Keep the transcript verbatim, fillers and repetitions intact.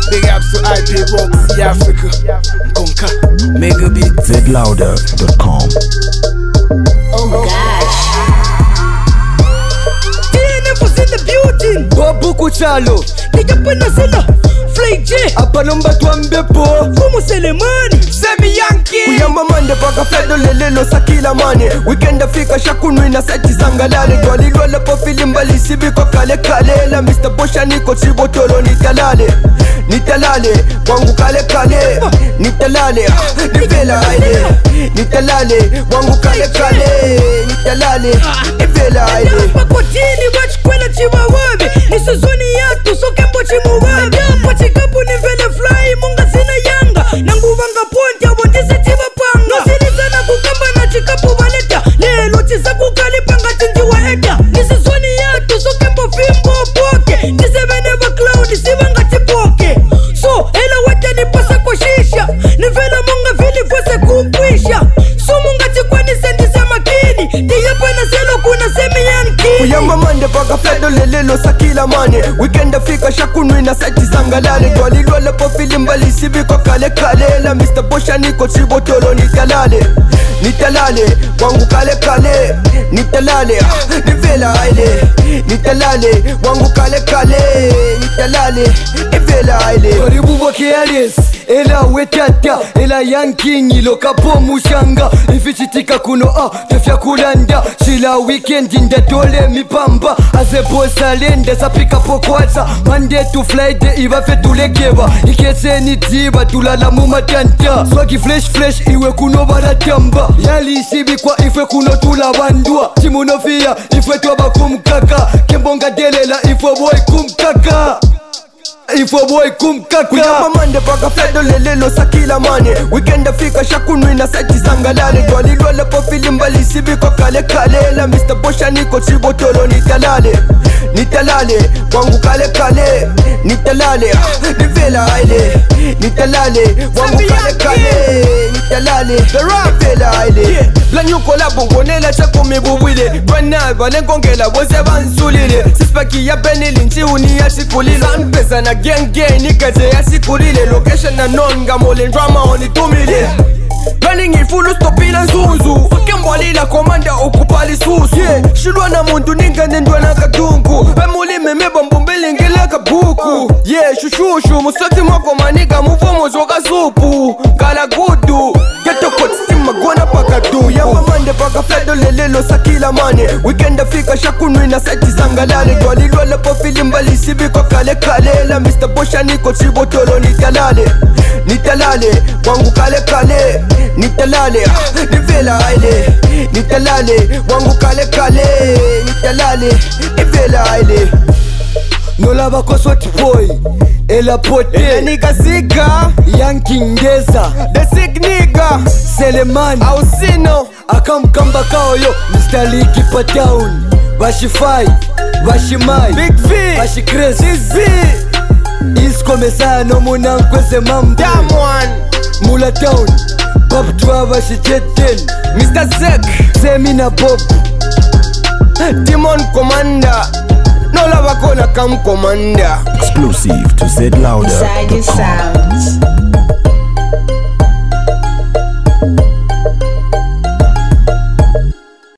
Big ups to I P Roxy Africa. Conca, mega big. zed louder dot com. Oh gosh. T N F was in the building. Bobu kuchalo Nigapana sila Flay J apa nomba tuambepo Fumu Selemani Semi Yankee Kuyamba mande paka fedo lelelo sakila mane Weekend afika shakunwi na seti sangalale Dwali lwala po filimbali sibiko kale kale La mister Bosha niko chibotolo nitalale Nitalale, wangu kale kale Nitalale, nivela aile Nitalale, wangu kale kale Nitalale, nivela aile Pakotini wachikwela chiwawabe Nisuzuni yatu soke mbochi muwabe Pachikapu nivele fly munga sina yanga Nanguvanga ponja wondise chiva panga Nosilizana kukamba na chikapu valeta Lelo chisa kukalipanga chinjiwa eda Nisuzuni yatu soke mbo fimbo poke Niseveneva cloud sivanga chipoke So ela wate nipasa kwa shisha Nivela munga vili fose kumpwisha So munga chikwani sendise makini Diyapana selo kuna semi Yankee Kuyamba mande paka fedo lelelo sakila mane Weekend afika shakunwi na seti sangalale Dwali lwala po filimbali sibiko kale kale La mister Bosha niko chibotolo nitalale Nitalale, wangu kale kale Nitalale, nivela aile Nitalale, wangu kale kale Nitalale, nivela aile Karibu wake Aries, ela wetata Ela Yankee ngilo kapo mushanga Ifichitika kuno ah, tefya kulanda Chila weekend inda dole mipamba Azebo salende sapika pokwata Monday to Friday iba fetulekeba Ikese ni tiba tulala mumatanta Swagi flesh flesh iwe kuno baratamba Yali isibi kwa ife kuno tulabandua Timunofia ife twaba kumkaka Kembonga delela ife boy kumkaka Ifo boy kumkaka Kuyamba mande paka fedo lelelo sakila mane Weekend afika shakunwi na seti sangalale Dwali lwala po filimbali sibiko kale kale La mister Bosha niko chibotolo nitalale Nitalale, wangu kale kale Nitalale, nivela aile Nitalale, wangu kale kale Nitalale, nivela aile Blanyuko la bongonela chako mibubwile Bwana vale nkongela wose bansulile Sispaki ya benili nchi uni ya shikulile Sanpesa na gang gang nikaze ya shikulile Location na nonga mole drama onitumile Running ifulu stopila nzuzu Kembwalila komanda okupali susu yeah. Shilwa na mundu ninga nendwa na kadungu Emulime meba mbumbili ngile kabuku Yeah, shushushu musoti mwako maniga muvomo zoka supu Kala gudu Geto kot stima gwana paka du Yamba mande paka fedo lelelo sakila mane Weekend afika shakunwi na seti sangalale Dwali lwala po filimbali sibiko kale kale La mister Bosha niko chibotolo nitalale Nitalale, wangu kale kale Nitalale, nivela aile Nitalale, wangu kale kale Nitalale, nivela aile Nolaba kwa swati boy Ela pote Ela nigga zika Yankee ngeza The sick nigga Selemani Ausino Akamkamba kao yo mister Liki pa town Bashifai Bashimai Big V Bashi Chris Z Isko mesano muna nkweze mambo Damn one Mula town Bob Tuava shiteten mister Zek Semina Bob Demon Commander No lava kona kam commander Exclusive to zed louder dot com. Sounds.